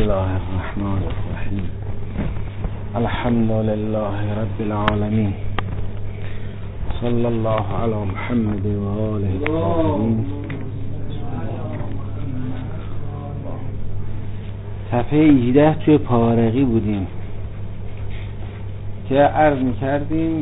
الله الرحمن الرحیم. الحمد لله رب العالمین. صلی الله علی محمد و آله الطاهرین. صفحه 18 توی پارقی بودیم که عرض می‌کردیم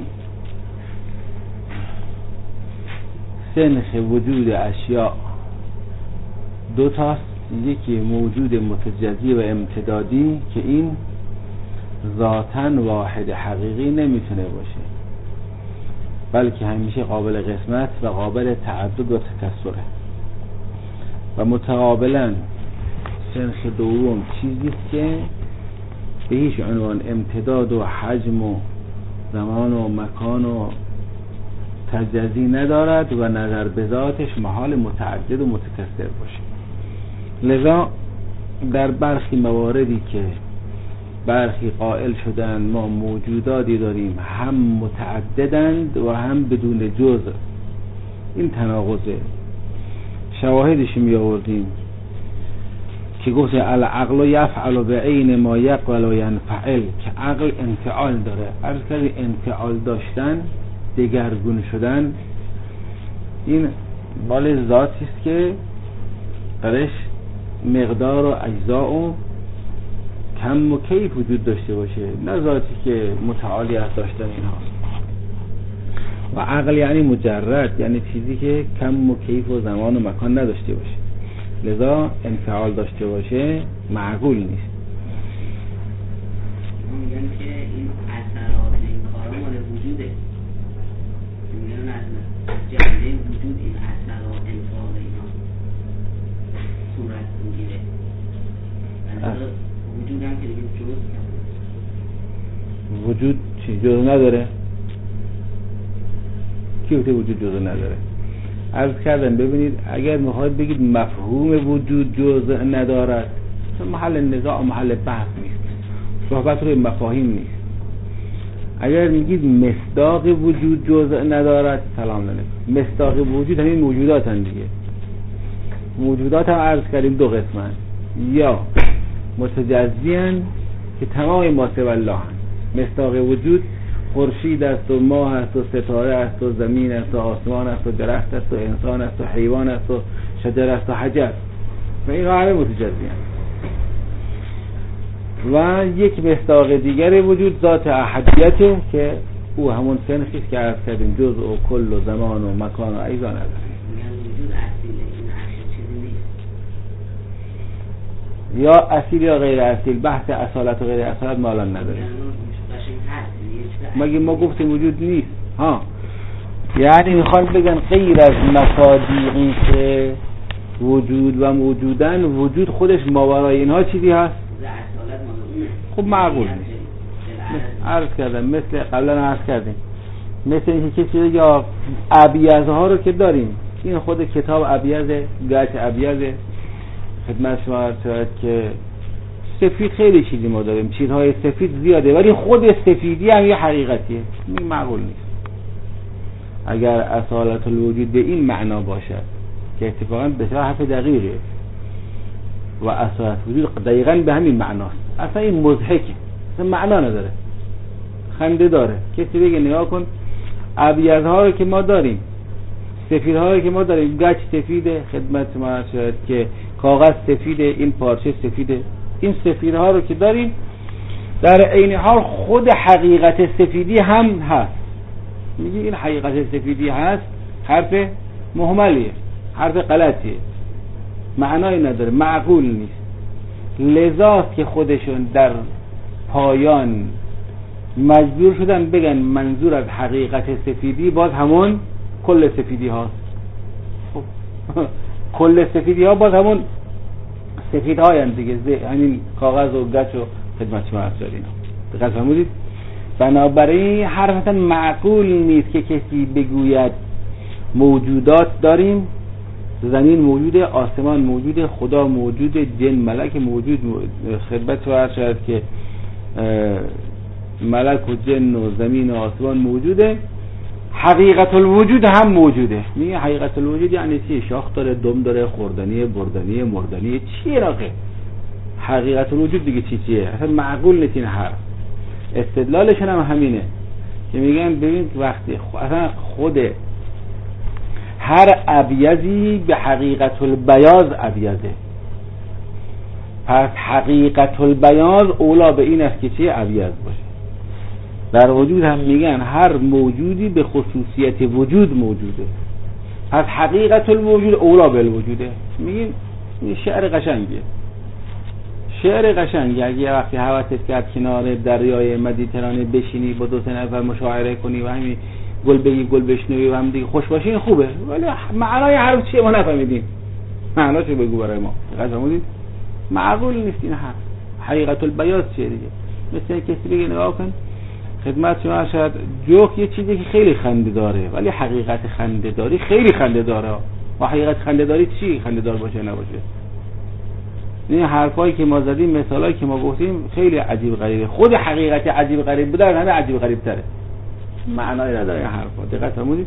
سنخ وجود اشیاء دو تاست، یکی موجود متجزی و امتدادی که این ذاتاً واحد حقیقی نمیتونه باشه، بلکه همیشه قابل قسمت و قابل تعدد و تکثره، و متقابلاً سنخ دوم چیزیست که به هیچ عنوان امتداد و حجم و زمان و مکان و تجزی ندارد و نظر به ذاتش محال متعدد و متکثر باشه. لذا در برخی مواردی که برخی قائل شدن ما موجوداتی داریم هم متعددند و هم بدون جزء، این تناقضه. شواهدش می آوردیم که گفت العقل یفعل بعین ما یقبل و ینفعل، که عقل انفعال داره. عرض کردی انفعال داشتن، دگرگون شدن، این بال ذاتی است که درش مقدار و اجزا و کم و کیف وجود داشته باشه، نه ذاتی که متعالی از داشتن اینها. و عقل یعنی مجرد، یعنی چیزی که کم و کیف و زمان و مکان نداشته باشه، لذا انفعال داشته باشه معقول نیست. میگن که این اثرات این کارا مال وجوده، میگن از جنبه وجود این اثرات انفعال اینا صورت میگیره. وجود هم که دیگه جز وجود چی؟ جز نداره؟ کی گفته وجود جز نداره؟ عرض کردم ببینید اگر میخواید بگید مفهوم وجود جزء ندارد، محل نزاع و محل بحث نیست، صحبت روی مفاهیم نیست. اگر میگید مصداق وجود جزء ندارد، سلام علیکم، مصداق وجود همین موجودات هم دیگه. موجودات هم عرض کردیم دو قسمن، یا متجزی هستند که تمام ما سوی الله هستند. مصداق وجود خورشید است و ماه است و ستاره است و زمین است و آسمان است و درخت است و انسان است و حیوان است و شجر است و حجر، و این همه متجزی هستند. و یک مصداق دیگر وجود ذات احدیته که او همون سنخی است که عرض کردیم جزء و کل و زمان و مکان و اجزا نداره. وجود اصیله، این اصل چیزی نیست، یا اصیل یا غیر اصیل، بحث اصالت و غیر اصالت ما الان نداریم. مگه ما گفتیم وجود نیست؟ ها، یعنی میخوان بگن غیر از مصادیقی که وجود و موجودن، وجود خودش ماورای اینها چیزی هست؟ خب معقول نیست. عرض کردم مثل قبلا عرض کردیم، مثل اینکه کسی یا ابیض‌ها رو که داریم، این خود کتاب ابیض، گچ ابیض، خدمت شما عرض شد که سفید خیلی چیزی ما داریم، چیزهای سفید زیاده، ولی خود سفیدی هم یه حقیقتیه. این معقول نیست. اگر اصالت الوجود به این معنا باشد که اتفاقا بسیار حرف دقیقه و اصالت وجود دقیقا به همین معناست، اصلا این مضحکه، اصلا معنا نداره، خنده داره. کسی بگه نگاه کن ابیض‌ها رو که ما داریم، سفیدها رو که ما داریم، گچ سفیده، خدمت ما شد که کاغذ سفیده، این پارچه سفیده، این سفیدها رو که داریم، در عین حال خود حقیقت سفیدی هم هست. میگه این حقیقت سفیدی هست، حرف مهملیه، حرف غلطیه، معنایی نداره، معقول نیست. لذاست که خودشون در پایان مجبور شدن بگن منظور از حقیقت سفیدی باز همون کل سفیدی هاست. خب کل سفیدی ها باز همون سفید های هم دیگه، همین کاغذ و گچ و خدمت شما عرض داریم. دقیق فرمودید؟ بنابراین حرفاً معقول نیست که کسی بگوید موجودات داریم، زمین موجوده، آسمان موجوده، خدا موجوده، جن ملک موجود، خدمت شما عرض شد که ملک و جن و زمین و آسمان موجوده، حقیقت الوجود هم موجوده. میگه حقیقت الوجود یعنی چی؟ شاخ داره، دم داره، خوردنی، بردنی، مردنی، چیه راقه؟ حقیقت الوجود دیگه چیه؟ اصلا معقول نیست این حرف. استدلالشون هم همینه که میگن ببین وقتی اصلا خود هر ابیضی به حقیقت البیاض ابیضه، پس حقیقت البیاض اولا به این است که چیه؟ ابیض باشه. در وجود هم میگن هر موجودی به خصوصیت وجود موجوده، پس حقیقت الوجود اولا به الوجوده. میگیم این شعر قشنگیه، شعر قشنگی. اگه وقتی حوثت کرد کنار دریای مدیترانه بشینی با 2-3 نفر مشاعره کنی و همین گل بگی گل بشنوی و هم دیگه خوش باشین خوبه، ولی معنای حرف چیه ما نفهمیدیم. معناشو بگو برای ما. فهمیدید؟ معقول نیست این حرف. حقیقت البیاض چیه دیگه؟ مثلا کسی بگه نگاه کن خدمت شما شاید جوک یه چیزی که خیلی خنده داره، ولی حقیقت خنده داری خیلی خنده داره. و حقیقت خنده داری چی؟ خنده دار باشه نباشه. این حرفایی که ما زدیم، مثالایی که ما گفتیم خیلی عجیب غریبه. خود حقیقت عجیب غریب بوده همه عجیب غریب تره. معنایی نداره این حرفا. دقت فرمودید؟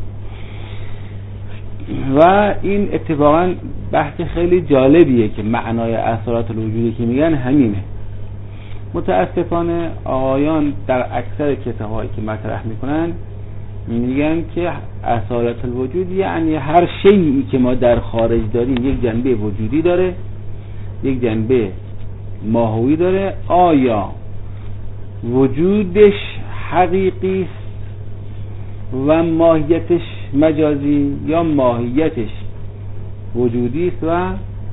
و این اتفاقا بحث خیلی جالبیه که معنای اثرات الوجودی که میگن همینه. متاسفانه آقایان در اکثر کتاب‌هایی که مطرح میکنن میگن که اثرات الوجود یعنی هر شیئی که ما در خارج داریم یک جنبه وجودی داره، یک جنبه ماهوی داره. آیا وجودش حقیقی است و ماهیتش مجازی، یا ماهیتش وجودی است و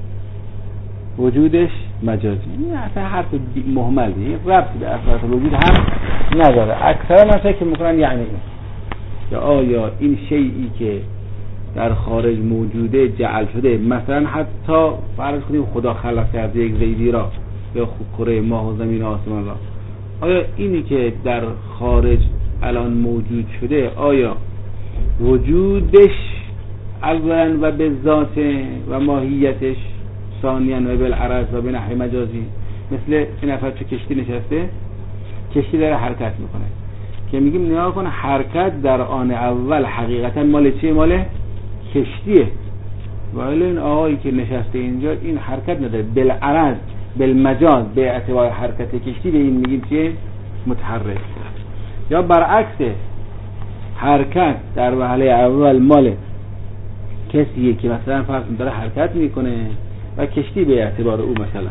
وجودش مجازی؟ این اصلا حرف مهملیه، ربطی به اثرات الوجود هم نداره. اکثرا من فکر میکنن یعنی این که آیا این شیئی که در خارج موجوده جعل شده، مثلا حتی فرض کنیم خدا خلق کرده یک زیدی را یا کره ماه و زمین و آسمان را، آیا اینی که در خارج الان موجود شده آیا وجودش اولا و به ذات و ماهیتش، ثانیاً و بالعرض و به نحو مجازی؟ مثل این نفر تو کشتی نشسته، کشتی داره حرکت میکنه که میگیم نگاه کن حرکت در آن اول حقیقتا مال چیه؟ مال کشتیه. ولی این آقایی که نشسته اینجا این حرکت نداره، بالعرض بالمجاز به اعتبار حرکت کشتی به این میگیم چیه؟ متحرک. یا برعکس، حرکت در وهله اول مال کسیه که مثلا فرض داره حرکت میکنه و کشتی به اعتبار او مثلا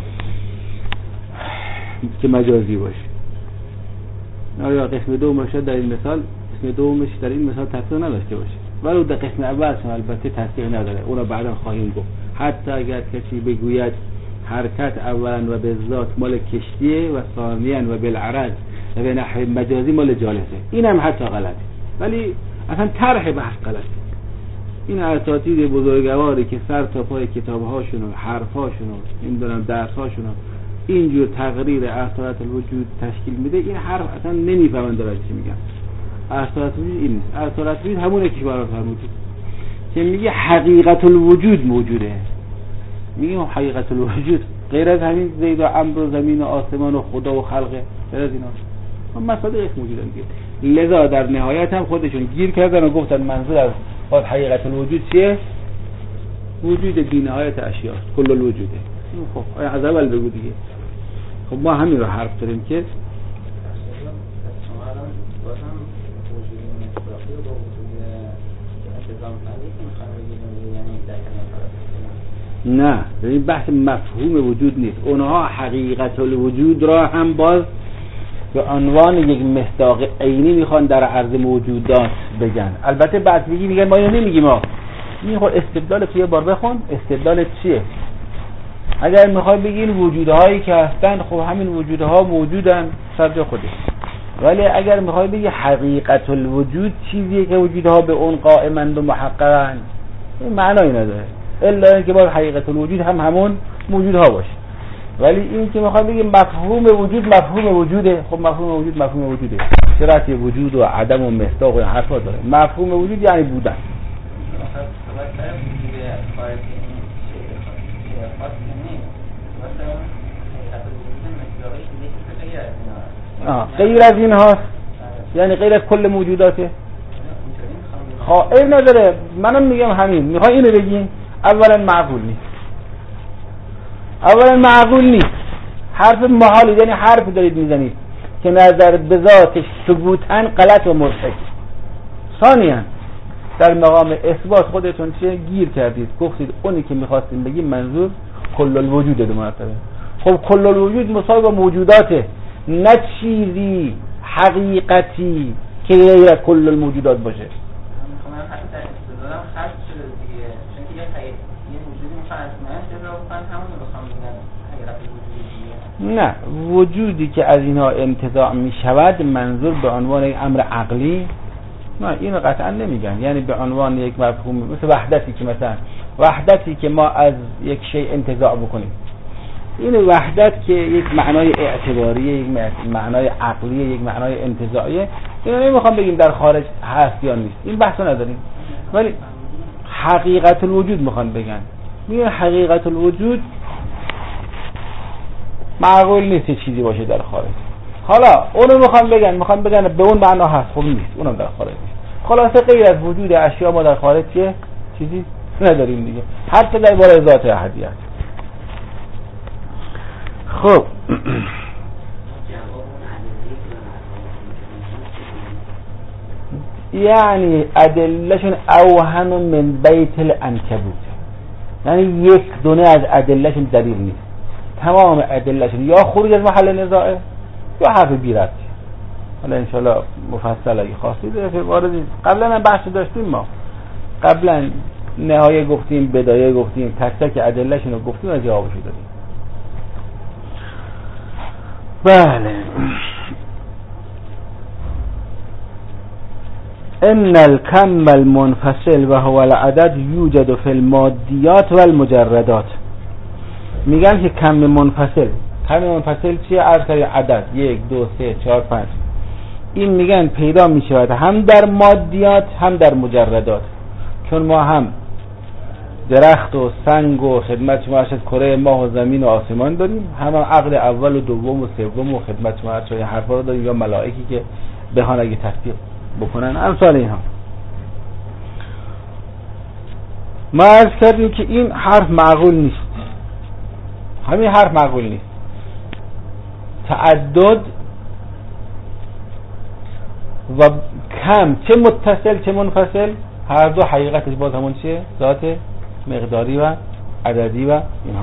که مجازی باشه. یا قسم دومش در این مثال، قسم دومش در این مثال تفسیر نداشته باشه، ولی در قسم اول البته تفسیر نداره، اون رو بعدا خواهیم گفت. حتی اگر کسی بگوید حرکت اولا و به ذات مال کشتیه و ثانیاً و بالعرض و به نحو مجازی مال جالسه، این هم حتی غلطه، ولی اصلا طرح بحث غلطه. این اساتید بزرگواری که سر تا پای کتابهاشون و حرفاشون و نمیدونم درساشون اینجور تقریر اثرات الوجود تشکیل میده، این حرف اصلا نمیفهمن داره چی میگن. اثرات الوجود این نیست. اثرات الوجود همونه که برات فرمودید که میگه حقیقت الوجود موجوده. میگه حقیقت الوجود غیر از همین زید و امر و زمین و آسمان و خدا و خلقه، غیر از اینا هم مصادیق موجودن دیگه. لذا در نهایت هم خودشون گیر کردن و گفتن منظور از حقیقت الوجود چیه؟ وجود بی نهایت اشیاء، کل الوجوده. خب از اول بگو دیگه. خب ما همین رو حرف داریم که نه، این بحث مفهوم وجود نیست. اونها حقیقت الوجود را هم باز به عنوان یک مصداق عینی میخوان در عرض موجودات بگن. البته بعد میگن ما اینو نمیگیم، ما این خود استدلال که یه بار بخون استدلال چیه. اگر میخوای بگی این وجودهایی که هستن، خب همین وجودها موجودن سر جای خودش، ولی اگر میخوای بگی حقیقت الوجود چیزیه که وجودها به اون قائمند و محققن، این معنایی نداره الا اینکه باید حقیقت الوجود هم همون موجودها باشه. ولی این که میخوای بگی مفهوم وجود مفهوم وجوده، خب مفهوم وجود مفهوم وجوده، شرط وجود و عدم و مصداق و حرفا داره. مفهوم وجود یعنی بودن. غیر از این هاست، یعنی غیر از کل موجوداته. خواهر نداره. منم میگم همین. میخوای اینو بگیم اولا معقول نیست، اولا معقول نیست حرف محال، یعنی حرف دارید میزنید که نظر به ذاتش ثبوتاً غلط و مرتکب. ثانیاً در مقام اثبات خودتون چیه گیر کردید، گفتید اونی که میخواستیم بگیم منظور کل الوجود دو مرتبه. خب کل الوجود مساوی با موجوداته، نه چیزی حقیقتی که غیر کل الموجودات باشه. میخوام حتی در استدلالم خرج شده دیگه، چون که یه وجودی میخوان از من جبرا بکنن، همون رو بخوام بگن حقیقت وجودی دیگه. نه، وجودی که از اینها انتزاع میشود منظور به عنوان یک امر عقلی، نه اینو قطعا نمیگن، یعنی به عنوان یک مفهوم مثل وحدتی که مثلا وحدتی که ما از یک شیء انتزاع بکنیم، این وحدت که یک معنای اعتباریه، یک معنای عقلیه، یک معنای انتزاعیه، اینو نمیخوام بگیم در خارج هست یا نیست، این بحثو نداریم. ولی حقیقت الوجود میخوان بگن، میگن حقیقت الوجود معقول نیست چیزی باشه در خارج. حالا اونو میخوان بگن به اون معنا هست، خب نیست، اونم در خارج نیست. خلاصه غیر از وجود اشیا ما در خارج چیزی نداریم دیگه، حتی در باره ذات احدیت. خب یعنی ادلهشون اوهن من بیت العنکبوت، یعنی یک دونه از ادلهشون دلیل نیست، تمام ادلهشون یا خروج از محل نزاعه یا حرف بی‌ربطه. حالا انشالله مفصل اگه خواستید واردید. قبلا هم بحث داشتیم، ما قبلا نهایه گفتیم، بدایه گفتیم، تک تک ادلهشون رو گفتیم و جوابشو دادیم. بله. ان الكم المنفصل وهو العدد يوجد في الماديات والمجردات. میگن که کم منفصل چیه؟ عرض کردیم عدد 1 2 3 4 5. این میگن پیدا میشود هم در مادیات هم در مجردات، چون ما هم درخت و سنگ و خدمت شما ارشد کره ماه و زمین و آسمان داریم، هم عقل اول و دوم و سوم و خدمت شما ارشد حرفا رو داریم، یا ملائکی که بخوان اگه تصدیق بکنن امثال اینها. ما عرض کردیم که این حرف معقول نیست، همین حرف معقول نیست. تعدد و کم، چه متصل چه منفصل، هر دو حقیقتش باز همون چیه؟ ذات مقداری و عددی و اینها.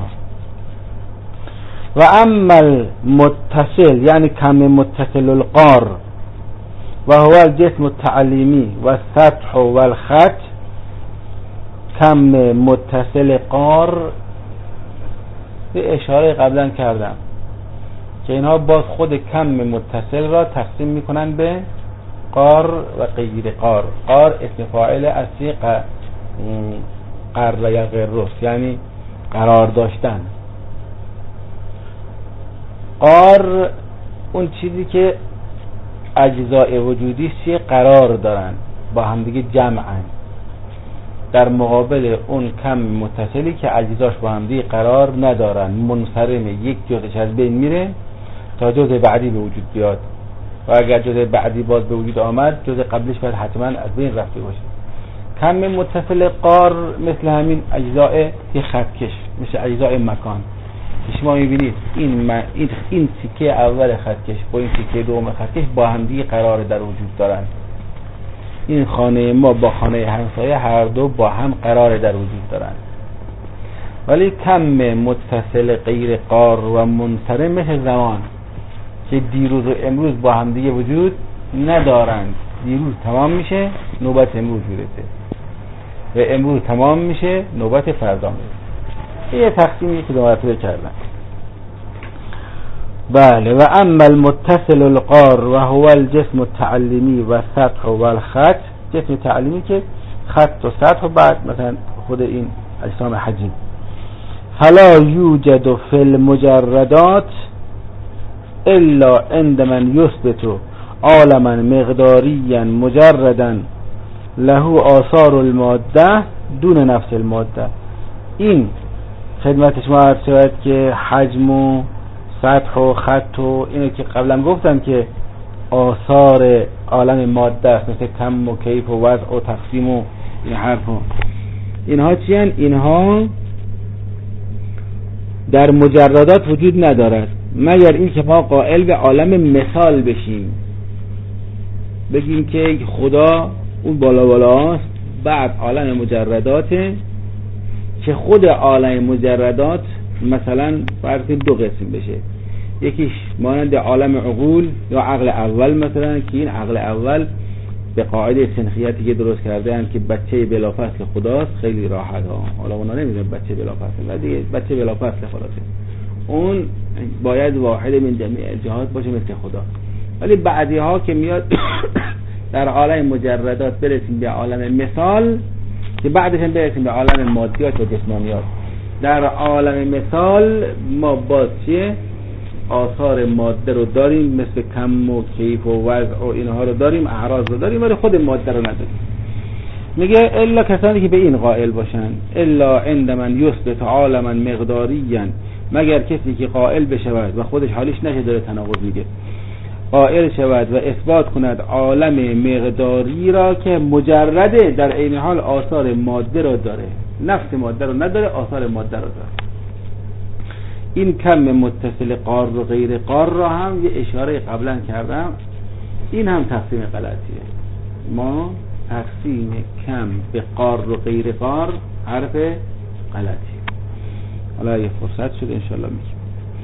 و اما المتصل یعنی کم متصل القار و هو الجسم التعلیمی و السطح و الخط. کم متصل قار به اشاره قبلا کردم که اینها باز خود کم متصل را تقسیم میکنن به قار و غیر قار. قار اسم فاعل اصلی قرر یا غرس، یعنی قرار داشتن. قار اون چیزی که اجزای وجودی چیه؟ قرار دارن، با همدیگه جمعن، در مقابل اون کم متصلی که اجزاش با همدیگه قرار ندارن، منصرمه، یک جزش از بین میره تا جزء بعدی به وجود بیاد، و اگر جزء بعدی باز به وجود آمد جزء قبلش باید حتما از بین رفته باشه. کم متصل قار مثل همین اجزای خطکش، مثل اجزای مکان. شما میبینید این تیکه اول خطکش با این تیکه دوم خطکش با همدیگه قرار در وجود دارن. این خانه ما با خانه همسایه هر دو با هم قرار در وجود دارن. ولی کم متصل غیر قار و منصرم مثل زمان که دیروز و امروز با هم دیگه وجود ندارند. دیروز تمام میشه نوبت امروز میرسه و امروز تمام میشه نوبت فردا میرسه. یه تقسیمی که دو مرتبه کردن. بله. و اما المتصل القار و هو الجسم التعلیمی و سطح و الخط. جسم تعلیمی که خط و سطح و بعد مثلا خود این اجسام حجم. فلا یوجد فی المجردات الا عند من یثبت عالما مقداریا مجردا له آثار الماده دون نفس الماده. این خدمت شما عرض شود که حجم و سطح و خط و اینو که قبلا گفتم که آثار عالم ماده است، مثل کم و کیف و وضع و تقسیم و این حرفا. اینها چی هستند؟ اینها در مجردات وجود ندارد، مگر این که ما قائل به عالم مثال بشیم، بگیم که خدا اون بالا بالاست، بعد عالم مجرداته که خود عالم مجردات مثلا فرض کنید دو قسم بشه، یکیش مانند عالم عقول یا عقل اول مثلا، که این عقل اول به قاعده سنخیتی که درست کرده اند که بچه بلافصل خداست، خیلی راحت ها، حالا اونا نمیدونن بچه بلافصل، ولی بچه بلافصل خلاصه، اون باید واحد من جمیع جهات باشه مثل خدا. ولی بعضی ها که میاد در عالم مجردات برسیم به عالم مثال که بعدش هم برسیم به عالم مادیات و جسمانیات. در عالم مثال ما باز چیه؟ آثار ماده رو داریم، مثل کم و کیف و وضع و اینها رو داریم، اعراض رو داریم، ولی خود ماده رو نداریم. میگه الا کسانی که به این قائل باشن، الا عند من یثبت عالما مقداریا، مگر کسی که قائل بشود و خودش حالیش نشه داره تناقض میگه، قائل شود و اثبات کند عالم مقداری را که مجرده، در عین حال آثار ماده را داره، نفس ماده رو نداره، آثار ماده رو داره. این کم متصل قار و غیر قار را هم یه اشاره قبلا کردم، این هم تقسیم غلطیه. ما تقسیم کم به قار و غیر قار حرف غلطیه. حالا یه فرصت شد انشالله میگیم.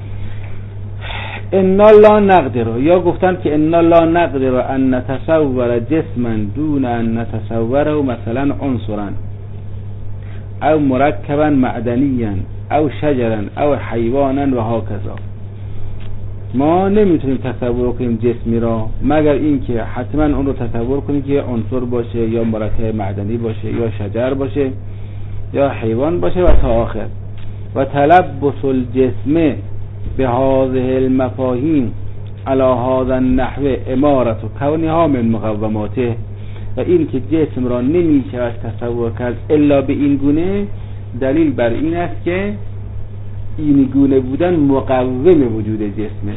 انا لا نقدر، یا گفتن که انا لا نقدر ان نتصور جسما دون ان نتصوره مثلا عنصرا او مرکبا معدنیا او شجرا او حیوانا و هاکذا. ما نمیتونیم تصور کنیم جسمی را مگر اینکه حتما اون رو تصور کنیم که عنصر باشه یا مرکب معدنی باشه یا شجر باشه یا حیوان باشه و تا آخر. و تلبس الجسم به هذه المفاهیم علی هذا النحو امارت و کونها من مقوماته، و این که جسم را نمی شود تصور کرد الا به این گونه، دلیل بر این است که این گونه بودن مقوم وجود جسمه.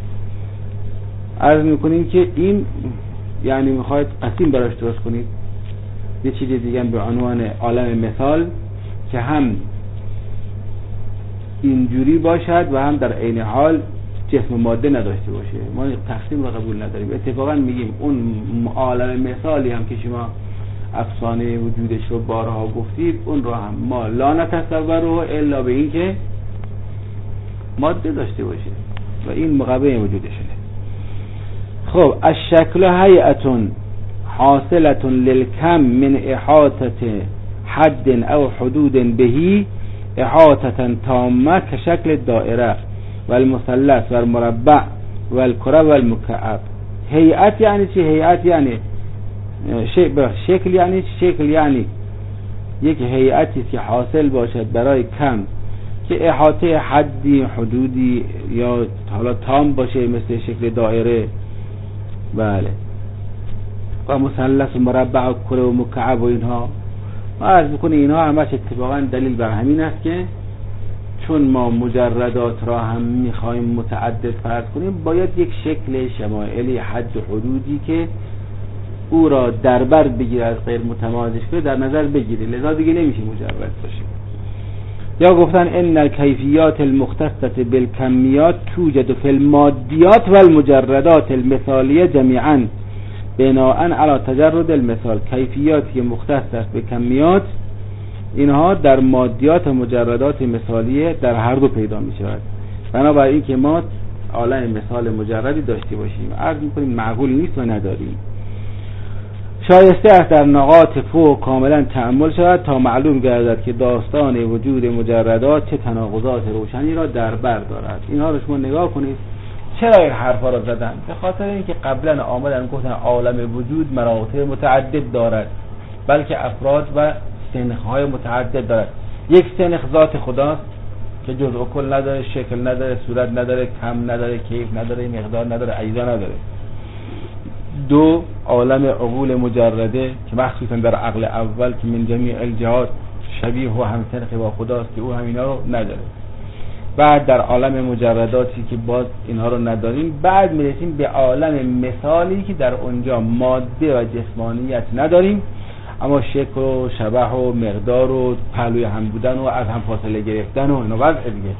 عرض میکنیم که این یعنی میخواید قسیم براش درست کنید یه چیز دیگه به عنوان عالم مثال که هم اینجوری باشد و هم در عین حال جسم ماده نداشته باشه. ما تقسیم رو قبول نداریم. اتفاقا میگیم اون عالم مثالی هم که شما افسانه وجودش رو بارها گفتید، اون رو هم ما لا نتصوره الا به این که ماده داشته باشه و این مقابل وجودشه. خب الشکل هیئتون حاصلة للکم من احاطة حد او حدود بهی احاطة تامه كشكل دائره والمثلث والمربع والكره والمكعب. هیئت یعنی چی؟ هیئت یعنی شکل، یعنی شکل یعنی یک هیئتی که حاصل باشد برای کم که احاطه حدی حدودی یا حالا تام باشه مثل شکل دائره، بله، و مثلث و مربع و کره و مکعب و اینها. ما عرض میکنه اینها همش اتفاقا دلیل بر همین است که چون ما مجردات را هم میخوایم متعدد فرض کنیم، باید یک شکل شمائلی حد و حدودی که او را دربر بگیره از غیر متمایزش کنه در نظر بگیره، لذا دیگه نمیشه مجرد باشه. یا گفتن ان الکیفیات المختصة بالکمیات توجد فی المادیات و المجردات المثالیه جمیعا بناء علی تجرد المثال. کیفیاتی مختص است به کمیات، اینها در مادیات و مجردات مثالیه در هر دو پیدا می شود، بنابراین که ما عالم مثال مجردی داشته باشیم. عرض میکنیم معقول نیست و نداریم. شایسته است در نقاط فوق کاملا تأمل شود تا معلوم گردد که داستان وجود مجردات چه تناقضات روشنی را در بر دارد. اینها رو شما نگاه کنید. چرا این حرفا را زدن؟ به خاطر اینکه قبلا آمدن گفتن عالم وجود مراتب متعدد دارد، بلکه افراد و سنخ‌های متعدد دارد. یک سنخ ذات خداست که جزء و کل نداره، شکل نداره، صورت نداره، کم نداره، کیف نداره، مقدار نداره، اجزا نداره. دو، عالم عقول مجرده که مخصوصا در عقل اول که من جمیع الجهات شبیه و همسنخ با خداست که او همینا رو نداره. بعد در عالم مجرداتی که باز اینها رو نداریم، بعد میرسیم به عالم مثالی که در اونجا ماده و جسمانیت نداریم، اما شکل و شبح و مقدار و پهلوی هم بودن و از هم فاصله گرفتن و اینو وضع دیگه.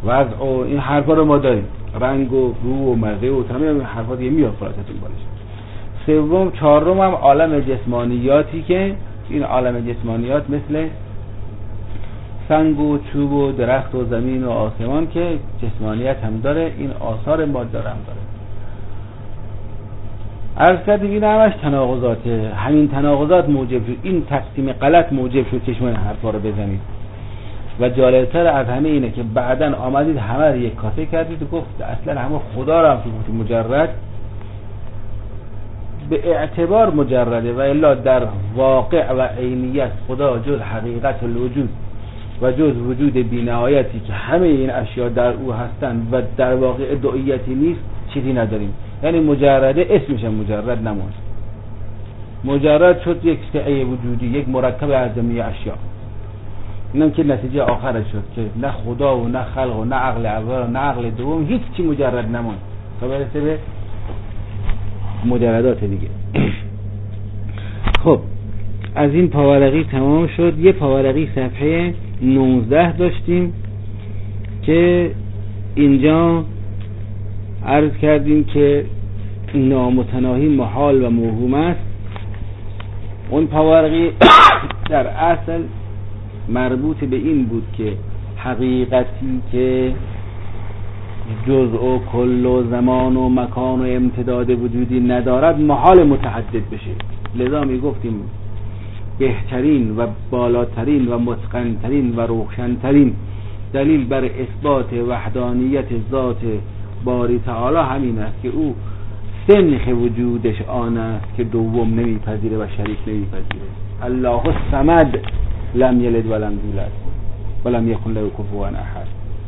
وضع و این حرفا رو ما داریم، رنگ و رو و مزه و تمام این حرفا دیگه میاد خلاصتون بالش. سوم چهارم هم عالم جسمانیاتی که این عالم جسمانیات مثل سنگ و چوب و درخت و زمین و آسمان که جسمانیت هم داره، این آثار ماده هم داره. عرض کردیم این همش تناقضاته. همین تناقضات موجب شد، این تقسیم غلط موجب شد که شما این حرفا رو بزنید. و جالبتر از همه اینه که بعداً آمدید همه رو یک کاسه کردید و گفت اصلا همه خدا رو هم تو مجرد به اعتبار مجرده و الا در واقع و عینیت خدا جز حقیقت الوجود و جز وجود بی‌نهایتی که همه این اشیاء در او هستند و در واقع دعیتی نیست چیزی نداریم. یعنی مجرده اسمش مجرد نماند، مجرد شد یک سعی وجودی، یک مرکب از جمعی اشیاء. اینم که نتیجه آخرش شد که نه خدا و نه خلق و نه عقل اول و نه عقل دوم هیچ چی مجرد نماند تا برسه به مجردات دیگه. خب از این پاورقی تمام شد. یه پاورقی صفحه 19 داشتیم که اینجا عرض کردیم که نامتناهی محال و موهوم است. اون پاورقی در اصل مربوط به این بود که حقیقتی که جزء و کل و زمان و مکان و امتداد وجودی ندارد محال متعدد بشه. لذا می گفتیم بهترین و بالاترین و متقنترین و روشنترین دلیل بر اثبات وحدانیت ذات باری تعالی همین است که او سنخ وجودش آن است که دوم نمیپذیره و شریک نمیپذیره. الله الصمد لم یلد ولم یولد ولم یکن له کفوا احد.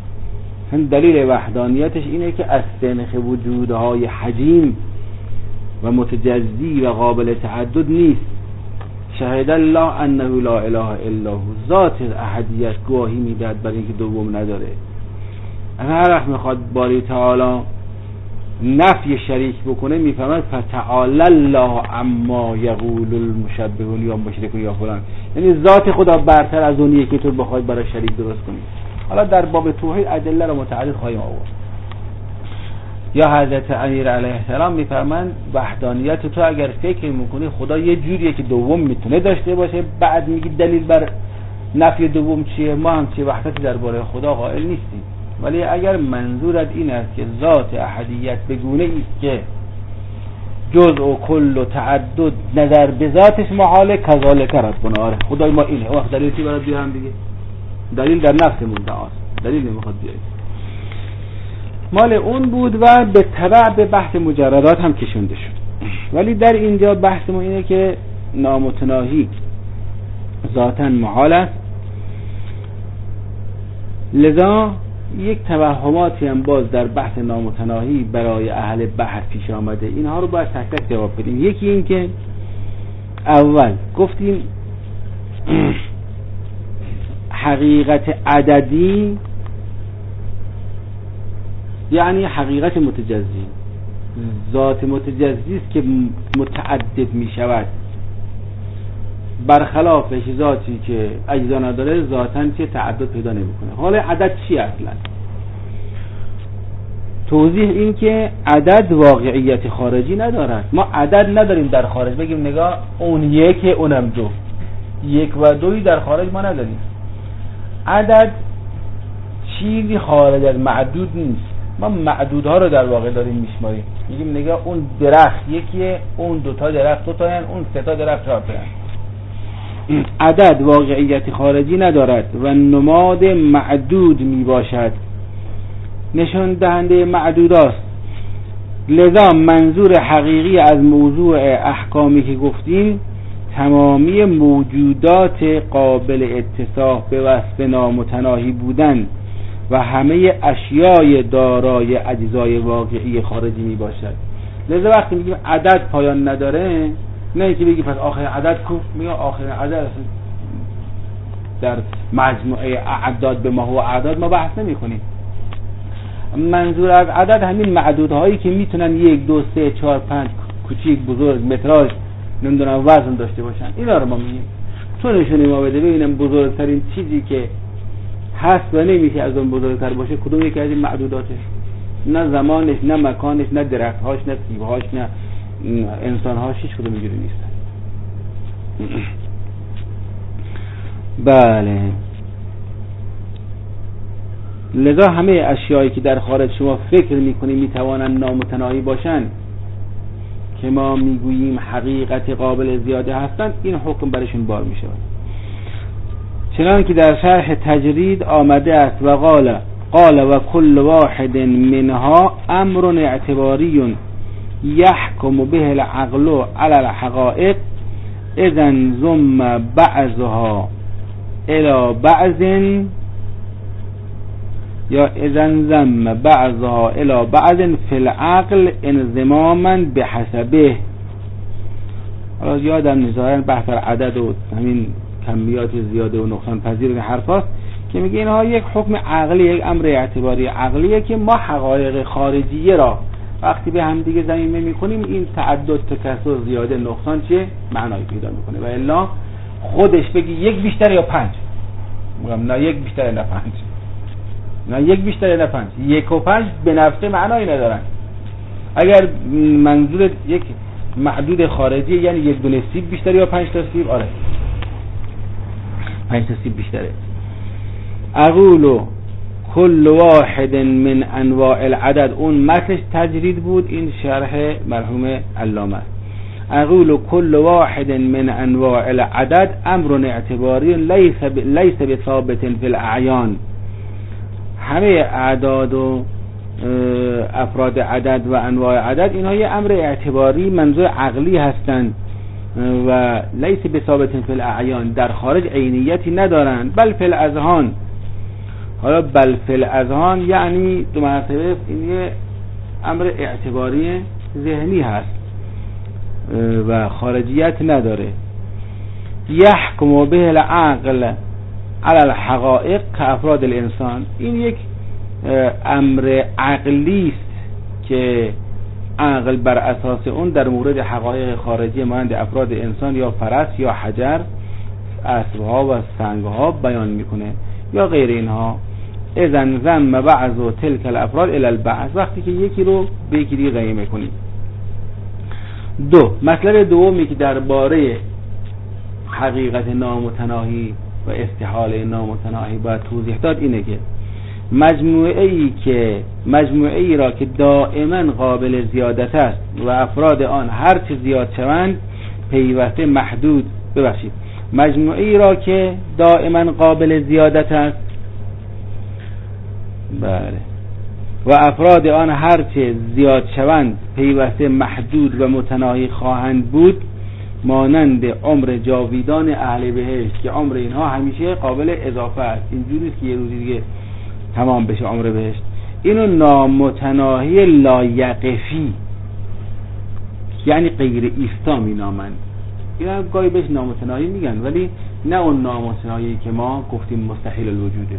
دلیل وحدانیتش اینه که از سنخ وجودهای حجیم و متجزی و قابل تعدد نیست. شهد الله انه لا اله الا هو. ذات احدیت گواهی میدهد برای اینکه دوم نداره. هر وقت میخواد باری تعالی نفی شریک بکنه میفهمد فتعالی الله عما یقول المشبهون یا مشرکون یا فلان، یعنی ذات خدا برتر از اونیه که تو بخواید برای شریک درست کنی. حالا در باب توحید ادله رو متعدد خواهیم آورد. یا حضرت امیر علیه السلام میفرمایند وحدانیت تو اگر فکر میکنی خدا یه جوریه که دوم میتونه داشته باشه، بعد میگی دلیل بر نفی دوم چیه؟ ما هم چه وحدتی درباره خدا قائل نیستیم. ولی اگر منظورت این است که ذات احدیت به گونه است که جزء و کل و تعدد نظر به ذاتش محاله، کذالک ربنا. آره خدای ما اینه. وقت دلیلی برات بیارم دیگه؟ دلیل در نفسمون دعاست، دلیل نمیخواد بیارید. مال اون بود و به تبع به بحث مجردات هم کشونده شد. ولی در اینجا بحثمون اینه که نامتناهی ذاتاً محال است. لذا یک توهماتی هم باز در بحث نامتناهی برای اهل بحث پیش آمده. اینها رو باید تک تک جواب بدیم. یکی این که اول گفتیم حقیقت عددی یعنی حقیقت متجزی. ذات متجزی است که متعدد می شود، برخلافش ذاتی که اجزا نداره ذاتاً که تعدد پیدا نمیکنه. حالا عدد چی اصلا؟ توضیح این که عدد واقعیت خارجی ندارد. ما عدد نداریم در خارج بگیم نگاه اون یک اونم دو، یک و دوی در خارج ما نداریم. عدد چیزی خارج از معدود نیست. ما معدودها رو در واقع داریم میشماریم، میگیم نگاه اون درخت یکیه، اون دوتا درخت دوتاین، اون سه تا درخت چهار تاین. عدد واقعیت خارجی ندارد و نماد معدود می باشد، نشان دهنده معدود است. لذا منظور حقیقی از موضوع احکامی که گفتیم تمامی موجودات قابل اتصاف به وصف نامتناهی بودن و همه اشیای دارای اجزای واقعی خارجی می باشد. لذا وقتی میگیم عدد پایان نداره، نه اینکه بگی پس آخر عدد کو، میگه آخر عدد در مجموعه اعداد به ما و اعداد ما بحث نمی کنیم. منظور از عدد همین معدودهایی که میتونن 1 2 3 4 5 کوچیک بزرگ متراژ نمیدونم وزن داشته باشن، اینا رو ما میگیم. تو نشونی ما بده ببینم بزرگترین چیزی که هست و نمیشه از اون بزرگتر باشه، کدوم یکی از این معدوداته؟ نه زمانش، نه مکانش، نه درختهاش، نه سیبهاش، نه انسانهاش، هیچ کدوم اینجوری نیستن. بله، لذا همه اشیایی که در خارج شما فکر میکنید میتوانند نامتناهی باشند که ما میگوییم حقیقت قابل زیاده هستند، این حکم برشون بار میشه. چنان که در شرح تجرید آمده است و قال و کل واحد منها امر اعتباری يحكم به العقل على الحقائق اذا ضم بعضها الى بعض یا اذا ضم بعضها الى بعض في العقل انضماما بحسبه. حالا یادم نظارن بحث عدد و همین کمیات زیاده و نقصان پذیر این حرفاست که میگه اینها یک حکم عقلی، یک امر اعتباری عقلیه که ما حقایق خارجیه را وقتی به هم دیگه ضمیمه میکنیم این تعدد، تکثر، زیاده، نقصان چه معنایی پیدا میکنه. و الا خودش بگی یک بیشتر یا 5، میگم نه یک بیشتر نه 5، نه یک بیشتر نه 5، 1 و 5 به نفسه معنایی ندارن. اگر منظور یک معدود خارجی یعنی یک دونه سیب بیشتر یا 5 تا سیب، آره 5 تا سیب بیشتره. اقول کل واحد من انواع العدد، اون متنش تجرید بود، این شرح مرحوم علامه. اقول کل واحد من انواع العدد امر اعتباری لیس بثابت فی الاعیان. همه اعداد و افراد عدد و انواع عدد اینها یه امر اعتباری منظور عقلی هستند و لیس بثابت فی الاعیان، در خارج عینیتی ندارند، بل فی الاذهان. حالا بل فی الاذهان یعنی دو مرتبه این یه امر اعتباری ذهنی هست و خارجیت نداره. یحکم به العقل علی الحقائق کافراد الانسان، این یک امر عقلی است که عقل بر اساس اون در مورد حقایق خارجی مانند افراد انسان یا فرس یا حجر، اسبها و سنگها بیان میکنه یا غیر اینها. اذن ضم بعض تلک الافراد الی البعض، وقتی که یکی رو به یکی دیگه ضمیمه میکنیم. دو، مطلب دومی که درباره حقیقت نامتناهی و استحاله نامتناهی باید توضیح داد اینه که مجموعه ای را که دائما قابل زیادت است و افراد آن هر چه زیاد شوند پیوسته محدود، مجموعه ای را که دائما قابل زیادت است، بله، و افراد آن هر چه زیاد شوند پیوسته محدود و متناهی خواهند بود، مانند عمر جاویدان اهل بهشت که عمر اینها همیشه قابل اضافه است، اینجوری که یه روزی دیگه تمام بشه عمر بهشت. اینو نامتناهی لایقفی یعنی غیر ایستا می نامند. اینا گاهی بهش نامتناهی میگن ولی نه اون نامتناهی که ما گفتیم مستحیل الوجوده.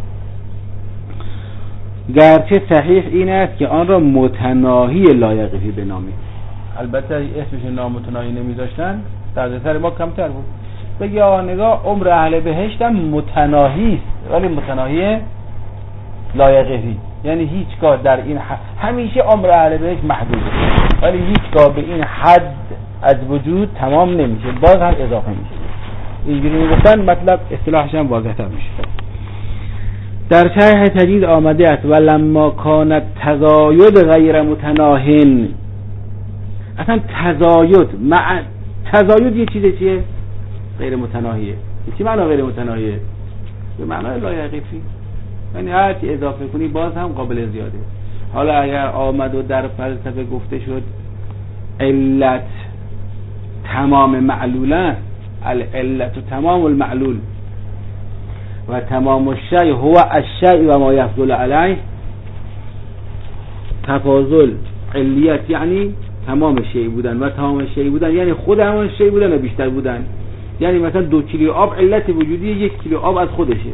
گرچه صحیح این است که آن را متناهی لایقفی بنامید، البته اسمش نامتناهی نمیذاشتن دردسر ما کمتر بود. بگی آقا نگاه عمر اهل بهشت هم متناهی است ولی متناهی لایقفی، یعنی هیچگاه در این همیشه عمر اهل بهشت محدوده ولی هیچگاه به این حد از وجود تمام نمیشه، باز هم اضافه میشه. اینجوری میگفتن مطلب اصطلاحش هم واضح‌تر میشه. در شرح تجرید آمده است ولما کانت تزاید غیر متناهن. اصلا تزاید یه چیزه چیه؟ غیر متناهیه. چی معنی غیر متناهیه؟ به معنای لایقفی، یعنی هر چی اضافه کنی باز هم قابل زیاده. حالا اگر آمد و در فلسفه گفته شد علت تمام معلول است، العلت تمام المعلول و تمام الشیء هو الشیء و ما یفضل علیه، تفاضل علیت یعنی تمام شیء بودن و تمام شیء بودن یعنی خود همون شیء بودن و بیشتر بودن. یعنی مثلا 2 کیلو آب علت وجودی 1 کیلو آب از خودشه.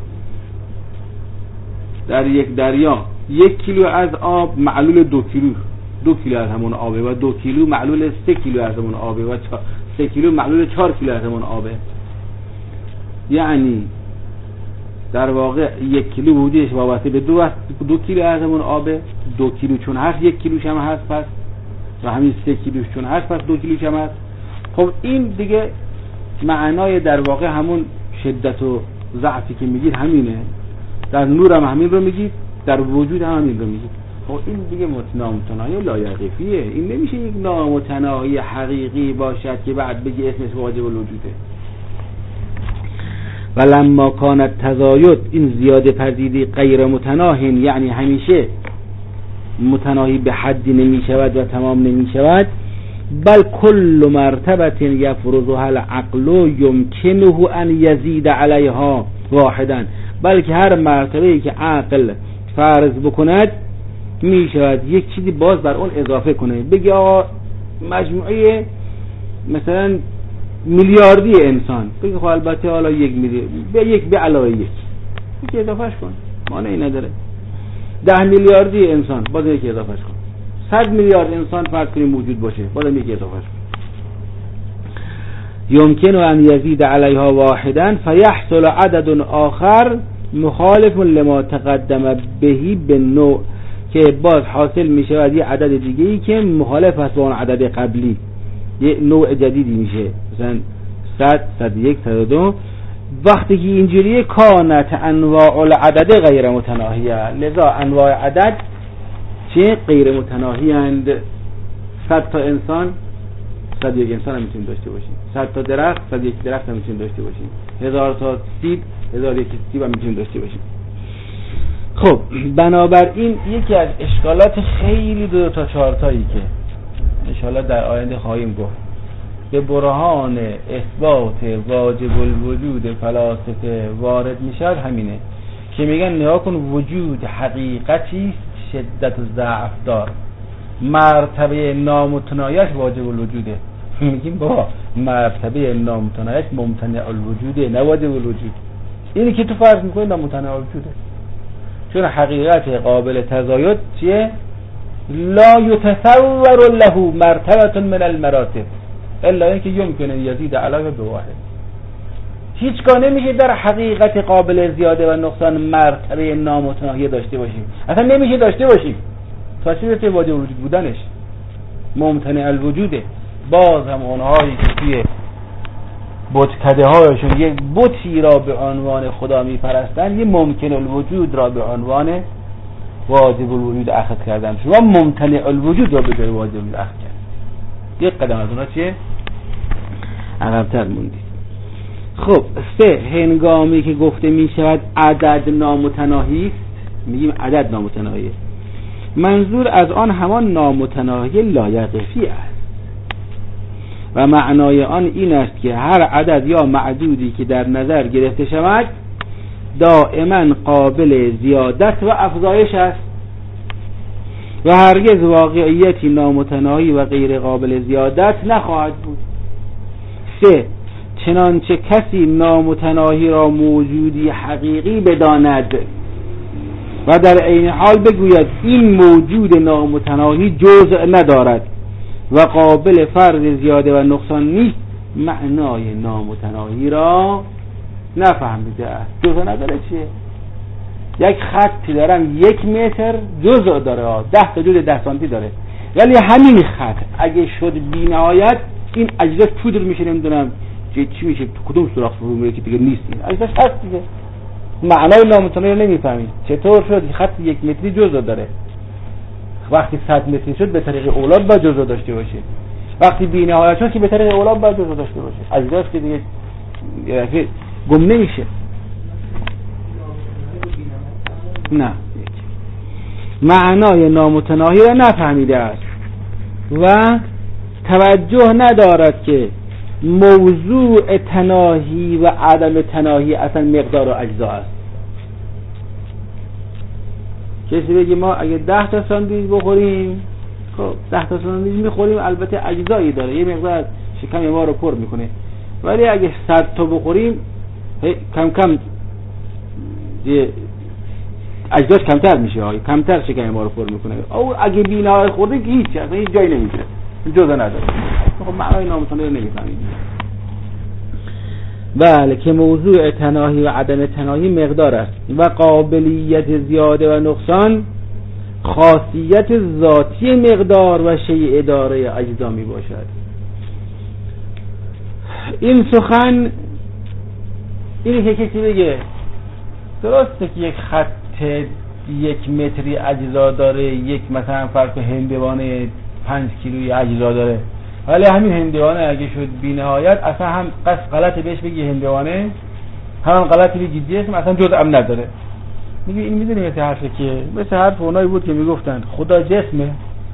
در یک دریا 1 کیلو از آب معلول 2 کیلو از همون آبه و 2 کیلو معلول 3 کیلو از همون آبه و 3 کیلو معلول 4 کیلو از همون آبه. یعنی در واقع 1 کیلو بودیش وابسته به 2 کیلو ارزمون آبه، 2 کیلو چون هست 1 کیلوش هم هست، پس و همین 3 کیلوش چون هست پس 2 کیلوش هم هست. خب این دیگه معنای در واقع همون شدت و ضعفی که میگید همینه، در نور هم همین رو میگید، در وجود هم همین رو میگید. خب این دیگه نامتناهی لایقفیه، این نمیشه یک نامتناهی حقیقی باشد که بعد بگی اسمش واجب الوجوده. ولما کانت تزاید، این زیاده پذیری غیر متناهین، یعنی همیشه متناهی به حدی نمی شود و تمام نمی شود، بل کل مرتبه یفرضها العقل یمکنه ان یزید علیها واحدا، بلکه هر مرتبه‌ای که عقل فرض بکند می شود یک چیزی باز بر اون اضافه کنه، بگی آقا مجموعه مثلا میلیاردی انسان، بگی خب البته حالا 1 میلیارد به 1 به علاوه 1 اضافهش کن، مانعی نداره. 10 میلیاردی انسان باز 1 اضافهش کن. 100 میلیارد انسان فرض کنیم موجود باشه، بازم 1 اضافهش کن. يمكن ان يزيد عليها واحدا فيحصل عدد آخر مخالف لما تقدم به بالنوع، که باز حاصل می شود یه عدد دیگه‌ای که مخالف است با اون عدد قبلی، یه نوع جدیدی میشه، مثلا 100 101 102. وقتی که اینجوریه کانت انواع العدد غیر متناهیه، لذا انواع عدد چه غیر متناهی اند. 100 تا انسان 101 انسان هم میتونیم داشته باشیم، 100 تا درخت 101 درخت هم میتونیم داشته باشیم، 1000 تا سیب 1001 سیب هم میتونیم داشته باشیم. خب بنابراین یکی از اشکالات خیلی 2 تا 4 تایی که انشاءالله در آینده خواهیم گفت به برهان اثبات واجب الوجود فلاسفه وارد میشد همینه که میگن نگاه کن وجود حقیقتی شدت و ضعف دار، مرتبه نامتناهیش واجب الوجوده. میگیم بابا مرتبه نامتناهیش ممتنع الوجوده نه واجب الوجود. اینی که تو فرض میکنی نامتناهی الوجوده، چون حقیقت قابل تزاید چیه؟ لا یتصور له مرتبه من المراتب الا اینکه یمکنه یزید علاوه به واحد. هیچگاه نمیشه در حقیقت قابل زیاده و نقصان مرتبه نامتناهی داشته باشیم، اصلا نمیشه داشته باشیم تا چی برسه واجب الوجود بودنش ممتنع الوجوده. باز هم اونهایی که توی بتکده هایشون یک بتی را به عنوان خدا میپرستن، یه ممکن الوجود را به عنوان واجب الوجود اخذ کردن، شما ممتنع الوجود را به جای واجب الوجود اخذ کردن، یک قدم از اونها چیه؟ عقب‌تر موندید. خب 3 هنگامی که گفته می شود عدد نامتناهی، میگیم عدد نامتناهی، منظور از آن همان نامتناهی لایقفی است و معنای آن این است که هر عدد یا معدودی که در نظر گرفته شود دائما قابل زیادت و افزایش است و هرگز واقعیتی نامتناهی و غیر قابل زیادت نخواهد بود. 3 چنانچه کسی نامتناهی را موجودی حقیقی بداند و در عین حال بگوید این موجود نامتناهی جزء ندارد و قابل فرض زیاده و نقصان نیست، معنای نامتناهی را نفهمیده است. جزء نداره چیه؟ یک خطی دارم 1 متر جزء داره، 10 تا جزء 10 سانتی داره، ولی همین خط اگه شد بی نهایت این اجزا پودر میشه، نمیدونم چی میشه، کدوم سوراخ فرو میره که دیگه نیست، این اجزاش هست دیگه. معنای نامتناهی رو نمیفهمید. چطور شد خط 1 متری جزء داره؟ وقتی 100 متری شد به طریق اولاد باید جزء داشته باشه، وقتی بی نهایت شد که به طریق اولاد باید جزء داشته باشه، اجزاش که دیگه گم نمیشه. نه، معنای نامتناهی را نفهمیده است و توجه ندارد که موضوع تناهی و عدم تناهی اصلا مقدار و اجزا است. کسی بگه ما اگه 10 تا ساندویچ بخوریم، خب 10 تا ساندویچ میخوریم، البته اجزایی داره، یه مقدار شکم ما رو پر میکنه، ولی اگه 100 تا بخوریم کم کم اجزاش کمتر میشه، کمتر شکم ما رو پر میکنه. او اگه بی‌نهایت خورده که هیچ اصلا هیچ جایی نمیگیره، جزء نداره. خب معنای نامتناهی رو نمیفهمید. بله که موضوع تناهی و عدم تناهی مقدار است و قابلیت زیاده و نقصان خاصیت ذاتی مقدار و شیء اداره اجزا می باشد. این سخن اینی که کسی بگه درسته که یک خط 1 متری اجزا داره، یک مثلا فرق هندوانه 5 کیلویی اجزا داره، ولی همین هندوانه اگه شد بی نهایت اصلا هم غلطه بهش بگی هندوانه، هم غلطه بگی جسم، اصلا جزء هم نداره. میگه این میدونی مثل حرفه که مثل حرف اونایی بود که میگفتن خدا جسمه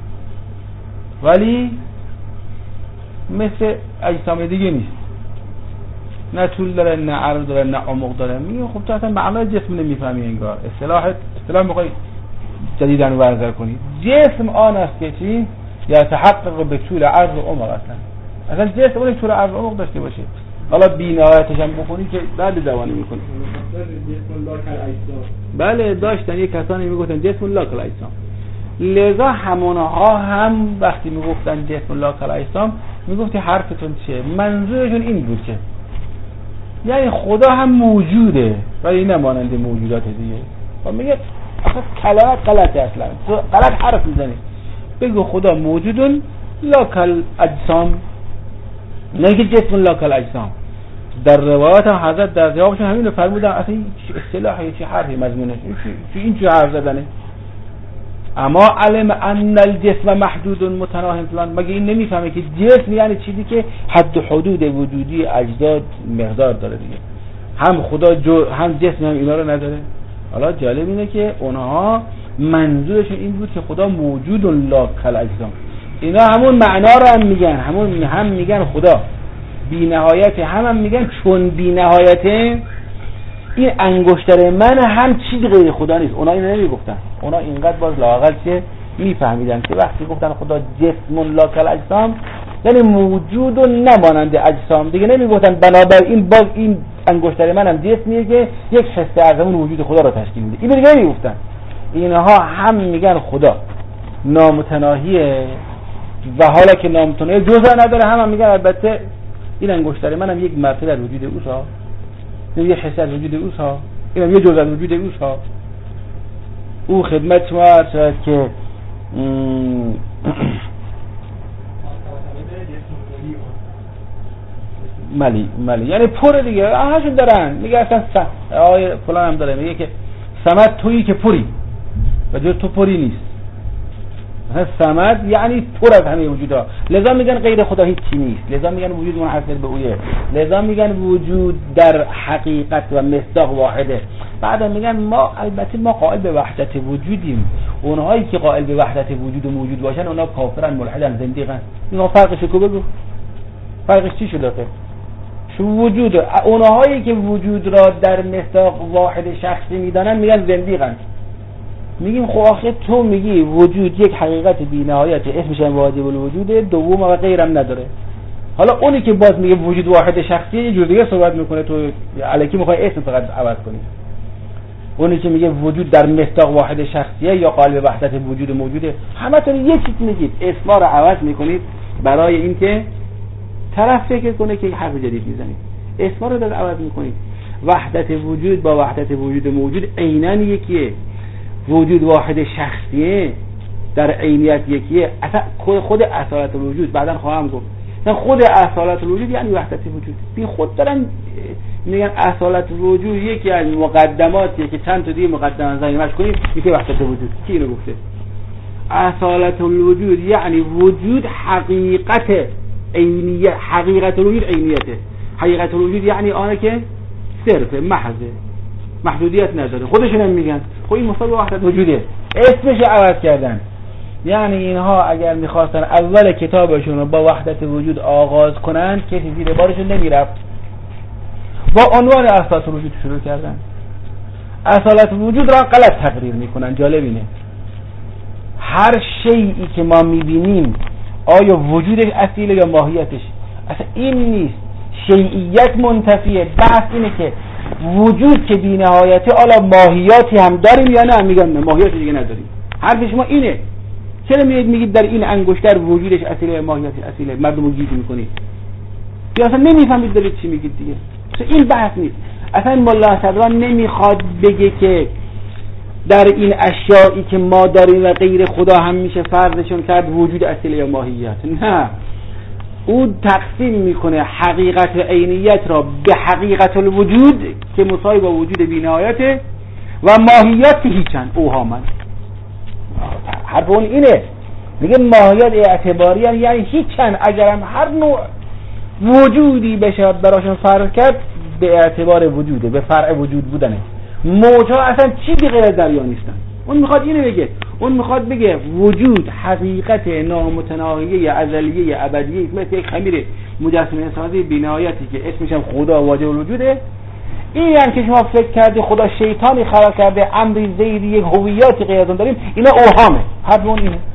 ولی مثل اجسام دیگه نیست، نه طول داره نه عرض داره نه عمق داره. میگه خب تو اصلا معنای جسم نمیفهمی انگار، اصطلاح میخوای جدیدن ورزر کنی. جسم آن است که چی؟ یا تحقق به طول عرض و عمق. اصلا جسم باید طول عرض و عمق داشته باشه. حالا بی‌نهایتش هم بخونی که بعد دوانی میکنی. جسم لا کالاجسام. بله داشتن یک کسانی میگفتن جسم لا کالاجسام. لذا همونها هم وقتی میگفتن جسم لا کالاجسام میگفتی حرفتون چیه؟ منظورشون این بود که یعنی خدا هم موجوده ولی نه مانند موجودات دیگه. و میگه اصلا کلمات غلطه، اصلا تو غلط حرف میزنی. بگو خدا موجودون لا کالاجسام، نه که جسم لا کالاجسام. در روایات هم حضرت در جوابشون همین رو فرمودن. اصلا این اصطلاحی چه حرفی مضمونش این چه حرف زدنه؟ اما علم ان الجسم محدود متناهی فلان. مگه این نمیفهمه که جسم یعنی چیزی که حد و حدود وجودی اجزا مقدار داره دیگه. هم خدا هم جسم هم اینا رو نداره. حالا جالب اینه که اونها منظورشون این بود که خدا موجود لا کالاجسام. اینا همون معنا رو هم میگن، هم میگن خدا بی نهایت، هم میگن چون بی نهایته این انگشتر من هم چیزی غیر خدا نیست. اونا اینو نمیگفتن، اونا اینقدر باز لااقل که میفهمیدن که وقتی گفتن خدا جسم لا کالاجسام یعنی موجود و نمانند اجسام دیگه، نمیگفتن بنابراین باز این انگشتر من هم جسمیه که یک حصه از اون وجود خدا رو تشکیل میده. این دیگه نمیگفتن. اینها هم میگن خدا نامتناهیه و حالا که نامتناهی جزء نداره، هم میگن البته این انگشتر من هم یک مرتبه از وجود اوست ها، این یک حصه از وجود اوست ها، این هم یک جزء از وجود اوست ها. او خدمت شما عرض شد که ملی یعنی پر دیگه همشون دارن. میگه اصلا آقای فلان هم داره، میگه که صمد تویی که پری و جز تو پری نیست. مثلا صمد یعنی پر از همه وجودا. لذا میگن غیر خدا هیچی نیست، لذا میگن وجود منحصر به اویه، لذا میگن وجود در حقیقت و مصداق واحده. بعدا میگن ما البته ما قائل به وحدت وجودیم. اونهایی که قائل به وحدت وجود و موجود باشن اونا کافرن، ملحدن، زندیقن. اینا فرقش کو بگو؟ فرقش چی شده؟ شو وجود اونهایی که وجود را در مصداق واحد شخصی میدانن میگن زندیقن. میگیم خب آخه تو میگی وجود یک حقیقت بی‌نهایت، اسمش هم واجب الوجوده، دوم و غیرم نداره. حالا اونی که باز میگه وجود واحد شخصیه یه جور دیگه صحبت میکنه، تو الکی میخوای اسم فقط عوض کنی. اونی که میگه وجود در مصداق واحد شخصیه یا قالب وحدت وجود موجوده، همتون یه چیز میگید، اسما رو عوض میکنید برای اینکه طرف فکر کنه که حرف جدید میزنید. اسما رو عوض میکنید. وحدت وجود با وحدت وجود موجود عیناً یکیه. وجود واحد شخصیه در عینیت یکیه. اصلا خود اصالت الوجود بعداً خواهم گفت. خود اصالت الوجود یعنی وحدت وجود. بی خود دارن میگن اصالت الوجود یکی از مقدماتیه که چند تا دیگه مقدمه زایمش کنیم میشه وحدت وجود. کی اینو گفته؟ اصالت الوجود یعنی وجود حقیقت عینیت، حقیقت الوجود عینیته. حقیقت الوجود یعنی آنه که صرفه، محضه، محدودیت نداره. خودشون هم میگن خب این مصداق وحدت وجوده، اسمش عوض کردن. یعنی اینها اگر میخواستن اول کتابشون رو با وحدت وجود آغاز کنن کسی زیر بارشون نمیرفت، با عنوان اصالت وجود شروع کردن. اصالت وجود را غلط تقریر میکنن. جالب اینه هر شیئی که ما میبینیم آیا وجودش اصیله یا ماهیتش؟ اصلا این نیست. شیعیت منتفیه. بحث اینه که وجود که بی نهایته آلا ماهیاتی هم داریم یا نه؟ میگن نه، ماهیاتی دیگه نداریم. حرف شما اینه. چرا میگید در این انگشتر وجودش اصیله یا ماهیتش اصیله؟ مردمو گیج میکنید یا اصلا نمیفهمید دارید چی میگید دیگه. این بحث نیست. اصلا ملا صدران نمیخواد بگه که در این اشیایی که ما داریم و غیر خدا هم میشه فرضشون کرد وجود اصلی یا ماهیت. نه، او تقسیم میکنه حقیقت عینیت را به حقیقت الوجود که مساوی با وجود بی‌نهایته و ماهیت که هیچن اوهامن. حرف اون اینه، میگه ماهیت اعتباری یعنی هیچن، اگرم هر نوع وجودی بشه براشون فرق کرد به اعتبار وجوده، به فرع وجود بودنه. موجها اصلا چیزی غیر از دریا نیستن. اون میخواد اینو بگه، اون میخواد بگه وجود حقیقت نامتناهیه ازلیه ابدیه مثل یک خمیر مجسمه سازی بی‌نهایتی که اسمش هم خدا واجب الوجوده. این یعنی که شما فکر کردی خدا شیطانی خلق کرده، امری زیدی، یک هویتی غیر از اون داریم، اینا اوهامه. حرف اون اینه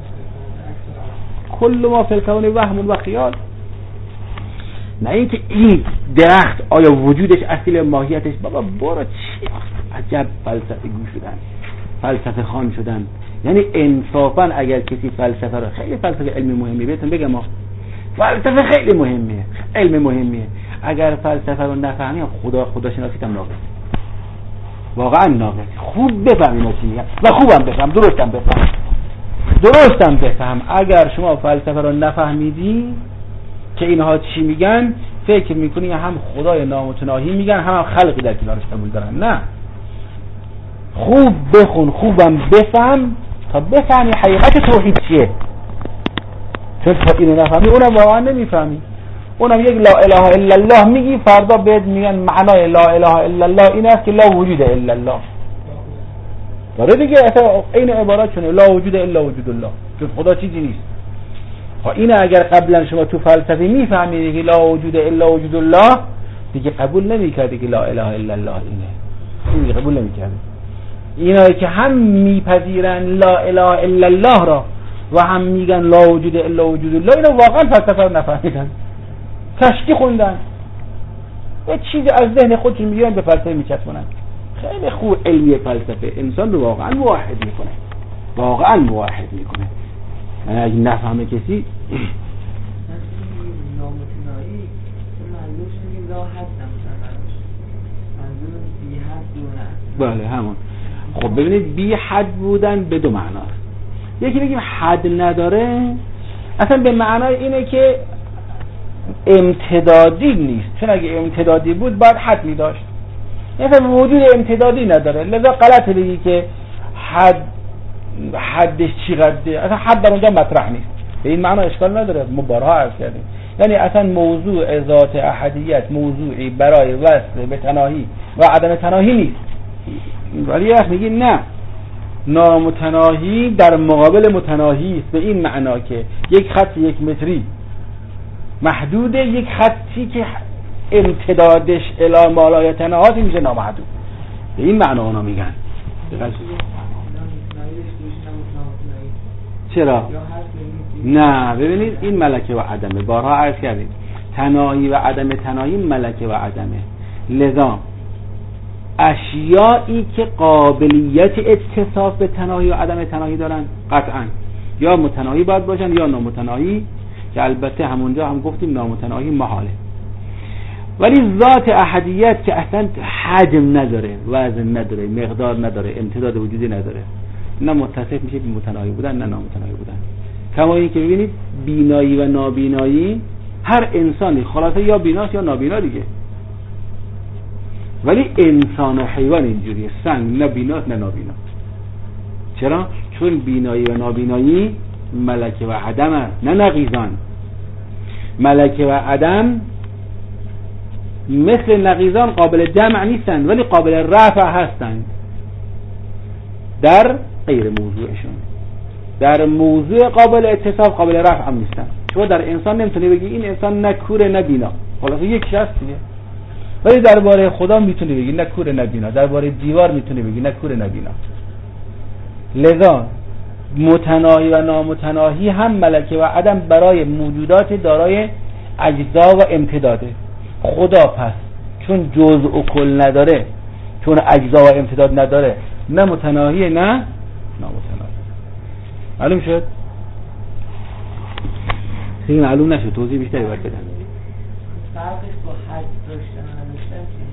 کل ما فی الکون وهم و خیال. نه اینکه این درخت آیا وجودش اصل ماهیتش، بابا برو چی عجب فلسفه گوش شدن، فلسفه خوان شدن. یعنی انصافا اگر کسی فلسفه رو، خیلی فلسفه علم مهمی بهتون بگم، ما فلسفه خیلی مهمیه، علم مهمیه، اگر فلسفه رو نفهمی خداشناسی هم ناقص، واقعا ناقص. خوب بفهمی چی میگم و خوبم بفهم، درستم بفهم. اگر شما فلسفه رو نفهمیدی که اینها چی میگن، فکر میکنی هم خدای نامتناهی میگن هم خلقی در کنارش قبول دارن. نه، خوب بخون، خوبم بفهم تا بفهمی حقیقت توحید چیه. چون تا اینو نفهمی اونم واقعا نمیفهمی. اونم یک لا اله الا الله میگی، فردا بهت میگن معنای لا اله الا الله این است که لا وجود الا الله. داره دیگه، اصلا این عبارت چونه، لا وجود الا وجود الله، چون خدا چیزی نیست. این اگر قبلا شما تو فلسفه میفهمیدی که لا وجود الا وجود الله، دیگه قبول نمیکردی که لا اله الا الله اینه. این قبول نمیکردی. اینا که هم میپذیرن لا اله الا الله را و هم میگن لا وجود الا وجود الله، اینا واقعا فلسفه رو نفهمیدن، کشکی خوندن، یه چیزی از ذهن خودشون میگیرن به فلسفه میچسبونن. خیلی خوب علمی فلسفه انسان رو واقعا موحد میکنه، واقعا موحد میکنه. اگه نفهمه کسی نامتناهی معلوم شدیم لا حد منظور بی حد دونه. بله همون. خب ببینید بی حد بودن به دو معناست. یکی بگیم حد نداره، اصلا به معنای اینه که امتدادی نیست، چون اگه امتدادی بود باید حد می داشت. مثلا وجود امتدادی نداره، لذا غلطه بگی که حدش چقدره. اصلا حد در اونجا مطرح نیست، به این معنا اشکال نداره، ما بارها عرض کردیم. یعنی اصلا موضوع ذات احدیت موضوعی برای وصل به تناهی و عدم تناهی نیست. ولی وقت میگی نه، نامتناهی در مقابل متناهی است، به این معنا که یک خط 1 متری محدود، یک خطی که امتدادش الی مالای تناهات میشه نامحدود. به این معنا اونا میگن. چرا؟ نه ببینید این ملکه و عدمه، بارها عرض کردیم تناهی و عدم تناهی ملکه و عدمه. لذا اشیایی که قابلیت اتصاف به تناهی و عدم تناهی دارن قطعا یا متناهی باید باشن یا نامتناهی، که البته همونجا هم گفتیم نامتناهی محاله. ولی ذات احدیت که اصلا حجم نداره، وزن نداره، مقدار نداره، امتداد وجودی نداره، نه متصف میشه به متناهی بودن نه نامتناهی بودن. کما این که ببینید بینایی و نابینایی، هر انسانی خلاصه یا بیناست یا نابینا دیگه. ولی انسان و حیوان اینجوریه، سنگ نه بیناست نه نابینا. چرا؟ چون بینایی و نابینایی ملکه و عدم هست، نه نقیضان. ملکه و عدم مثل نقیضان قابل جمع نیستن ولی قابل رفع هستند در غیر موضوعشون. در موضوع قابل اتصاف قابل رفع هم نیستن. شما در انسان نمیتونی بگی این انسان نه کوره نه بینا، خلاصه یک شخص دیگه. ولی درباره خدا میتونی بگی نه کوره نه بینا، درباره دیوار میتونی بگی نه کوره نه بینا. لذا متناهی و نامتناهی هم ملکه و عدم برای موجودات دارای اجزا و امتداده. خدا پس چون جزء و کل نداره، چون اجزا و امتداد نداره، نه متناهی نه نامتناهی. معلوم شد؟ خیلی معلوم نشد، توضیح بیشتری باید بدم. فرقش با حد داشتن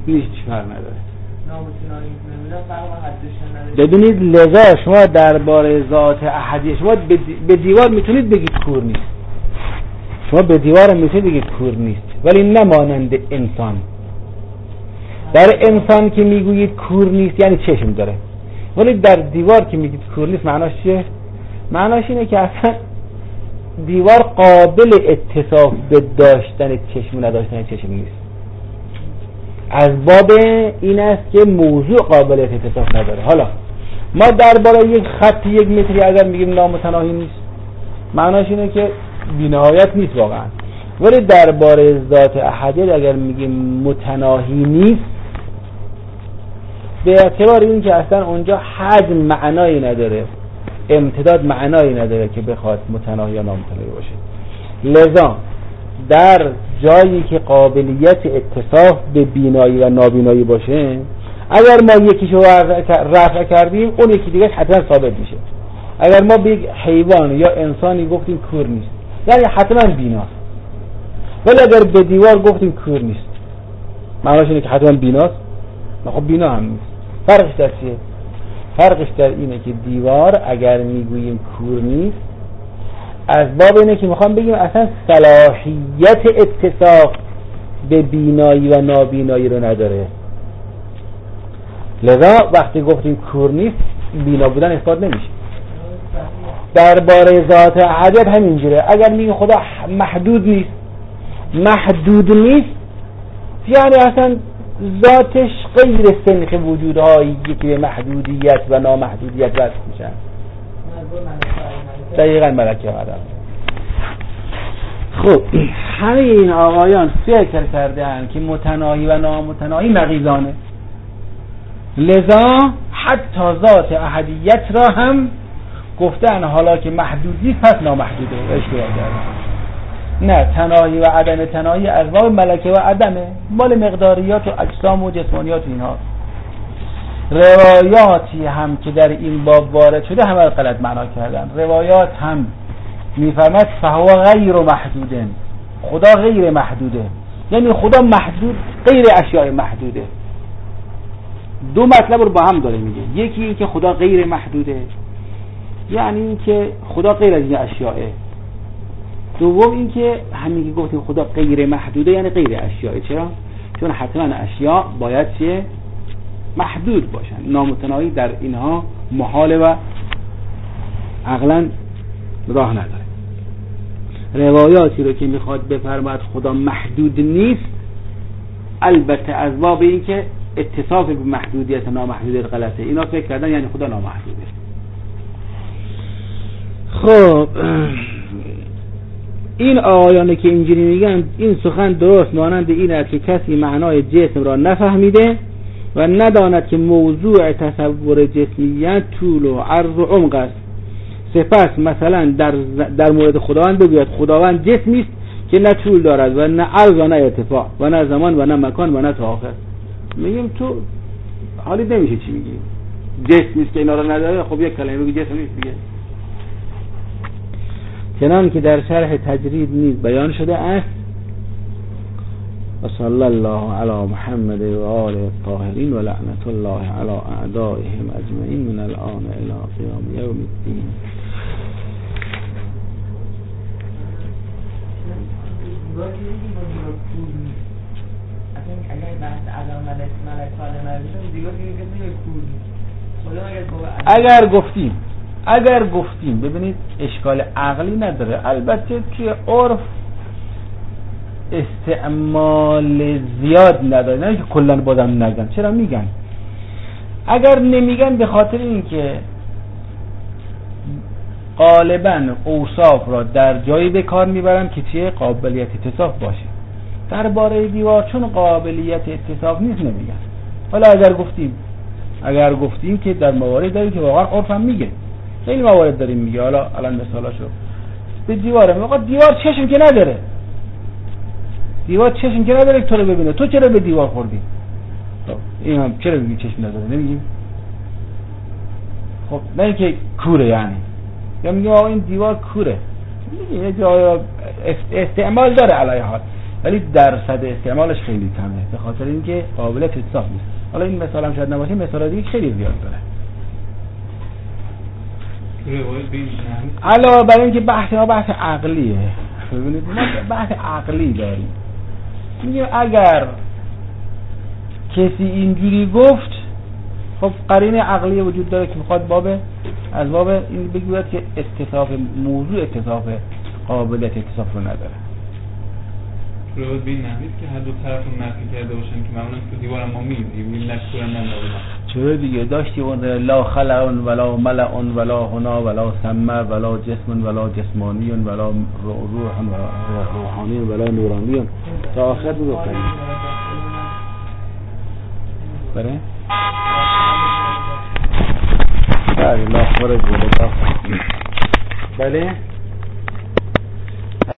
هیچ فرق نداره. نامتناهی نمیدونم فرق حدش نداره. بدونید لذا شما درباره ذات احدیه شما به دیوار میتونید بگید کور نیست، شما به دیوار میتونید بگید کور نیست، ولی نه مانند انسان. در انسان که میگویید کور نیست یعنی چشم داره، ولی در دیوار که میگید کور نیست معناش چیه؟ معناش اینه که اصلا دیوار قابل اتصاف به داشتن چشم و نداشتن چشم نیست. از باب این است که موضوع قابلیت اتصاف نداره. حالا ما درباره یک خط 1 متری اگر میگیم نامتناهی نیست معناش اینه که بی‌نهایت نیست واقعا، ولی درباره ذات احدیت اگر میگیم متناهی نیست به اعتبار این که اصلا اونجا حجم معنایی نداره، امتداد معنایی نداره که بخواد متناهی یا نامتناهی باشه. لذا در جایی که قابلیت اتصاف به بینایی و نابینایی باشه اگر ما یکیشو رفع کردیم اون یکی دیگه حتما ثابت میشه. اگر ما به یک حیوان یا انسانی گفتیم کور نیست یعنی حتما بیناست، ولی اگر به دیوار گفتیم کور نیست معناش اینه که حتما بیناست. خب بینا هم نیست. فرقش در چیه؟ فرقش در اینه که دیوار اگر میگوییم کور نیست از باب اینه که میخوام بگیم اصلا صلاحیت اتصاف به بینایی و نابینایی رو نداره. لذا وقتی گفتیم کور نیست بینا بودن اثبات نمیشه. درباره ذات احدیت همینجوره. اگر میگیم خدا محدود نیست یعنی اصلا ذاتش غیر سنخ وجودهایی که به محدودیت و نامحدودیت وصف میشن. دقیقاً ملکه آدم. خب همه این آقایان فکر کردن که متناهی و نامتناهی نقیضانه، لذا حتی ذات احدیت را هم گفتن حالا که محدود نیست پس نامحدوده. اشتباه کردن. نه، تناهی و عدم تناهی از باب ملکه و عدمه، مال مقداریات و اجسام و جسمانیات اینها. روایاتی هم که در این باب وارد شده همه غلط معنا کردن. روایات هم میفرماد فهو غیر محدودن، خدا غیر محدوده، یعنی خدا محدود غیر اشیاء محدوده. دو مطلب رو با هم داره میگه. یکی این که خدا غیر محدوده یعنی این که خدا غیر از این اشیاءه. دوم این که همین که گفتیم خدا غیر محدوده یعنی غیر اشیاء. چرا؟ چون حتما اشیاء باید چه؟ محدود باشن. نامتناهی در اینها محاله و عقلا راه نداره. روایاتی رو که میخواد بفرماید خدا محدود نیست البته از باب این که اتصاف به محدودیت نامحدودیت غلطه. اینا فکر کردن یعنی خدا نامحدوده. خب این آیانی که اینجوری میگن این سخن درست مانند این است که کسی معنای جسم را نفهمیده و نداند که موضوع تصور جسمیت طول و عرض و عمق است. سپس مثلا در مورد خداوند بگوید خداوند جسمی است که نه طول دارد و نه عرض و نه ارتفاع و نه زمان و نه مکان و نه تا آخر. میگیم تو حالی نمیشه چی میگی؟ جسمی است که اینا رو نداره. خب یک کلمه بگی جسم نیست دیگه. چنان که در شرح تجرید نیز بیان شده است. و صلی الله علی محمد و آله الطاهرین و لعنت الله علی اعدائهم اجمعین من الان الی قیام یوم الدین. اگر گفتیم ببینید اشکال عقلی نداره. البته توی عرف استعمال زیاد نداره، نه که کلن بادم نگن. چرا میگن؟ اگر نمیگن به خاطر این که غالبا اوصاف را در جایی به کار میبرن که چیه؟ قابلیت اتصاف باشه. درباره دیوار چون قابلیت اتصاف نیست نمیگن. حالا اگر گفتیم که در موارد داریم که واقعا عرف هم میگه، خیلی موارد داریم میگه. حالا الان مثالاشو به دیواره میگه دیوار چشم که نداره، دیوار چشم که نداره تو رو ببینه، تو چرا به دیوار خوردی؟ خب این هم چرا میگی چشم نداره؟ نمیگیم خب نه اینکه کوره یعنی، یا میگیم آقا این دیوار کوره، میگه یه جای استعمال داره علیه حال. ولی درصد استعمالش خیلی کمه به خاطر اینکه قابل اتصاف نیست. حالا این مثال هم شاید نباشه، مثال دیگه خیلی زیاد داره. علاوه بر اینکه بحث ما بحث عقلیه، ببینید ما بحث عقلی داریم. میگه اگر کسی اینجوری گفت، خب قرینه عقلی وجود داره که میخواد از باب این بگوید که اتصاف موضوع اتصاف قابلیت اتصاف رو نداره. رو به این معنیست که هر دو طرف رو نفی کرده باشن که معمولا تو دیوار ما می‌بینیم این نشورن نداره. چرا دیگه داشتی اون لا خلع ولا ملع ولا هنا ولا سمع ولا جسم ولا جسمانی ولا روح روحانی ولا نورانی تا آخر بگو کنیم. بله؟ بله لا خارج ولا. بله؟